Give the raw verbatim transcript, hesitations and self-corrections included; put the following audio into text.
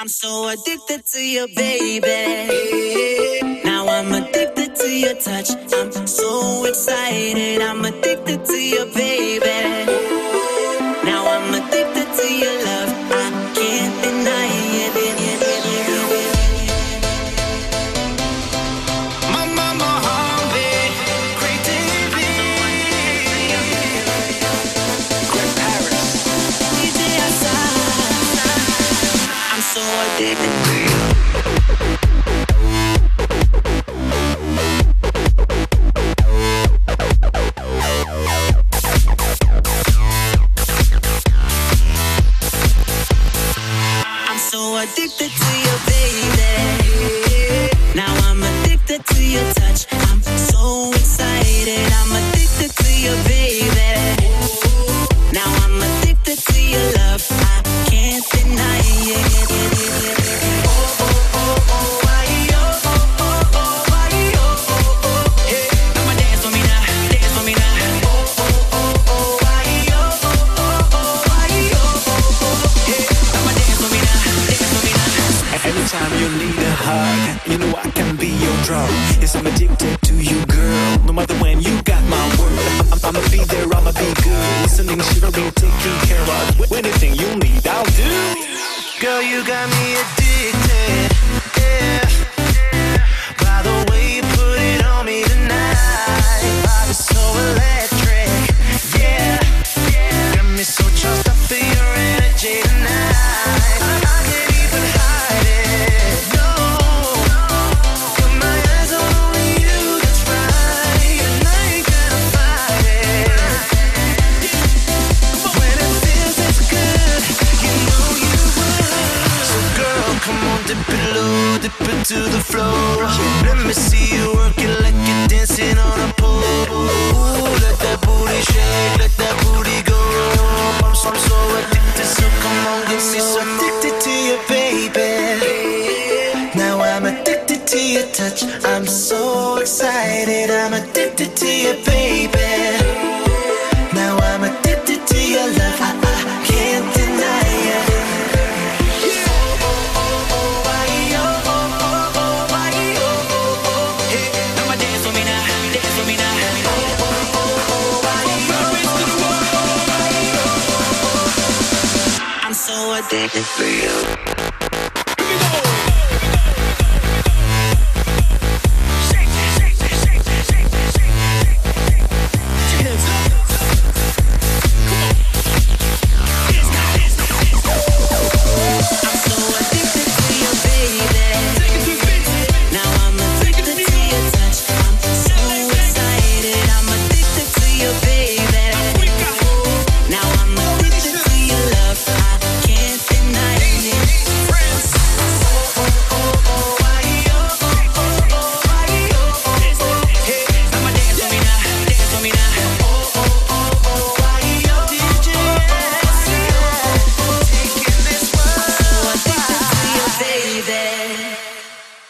I'm so addicted to you, baby. Now I'm addicted to your touch. I'm so excited. I'm addicted to you, baby. Now I'm addicted to your love. I can't deny it. Mama Mohammed, great T V. Great Paris. D J Assad. I'm so addicted to you. Addicted to you, baby. Now I'm addicted to your touch. I'm so excited. I'm addicted to you, baby. Now I'm addicted to your love. I can't deny it. Oh, oh, oh, oh, why, oh, oh, oh, oh, why, oh, oh, oh, hey. I'ma dance for me now, dance for me now. Oh, oh, oh, oh, why, oh, oh, oh, oh, why, oh, oh, oh, hey. I'ma dance for me now. Anytime you need a hug, you know I can be your drug. Yes, I'm addicted to you, girl. No matter when, you got my word. I'm, I'ma be there, I'ma be good. Listening, shivering, taking care of anything you need, I'll do. Girl, you got me addicted, yeah. By the way you put it on me tonight, body so electric, yeah. Got me so charged up for your energy tonight. To the floor, let me see you work it like you're dancing on a pole. Ooh, let that booty shake, let that booty go. I'm so, I'm so addicted, so come on, give me some. Addicted to you, baby. Now I'm addicted to your touch. I'm so excited. I'm addicted to you, baby. Now I'm addicted to your love. I, I can't deny it. Addicted to you.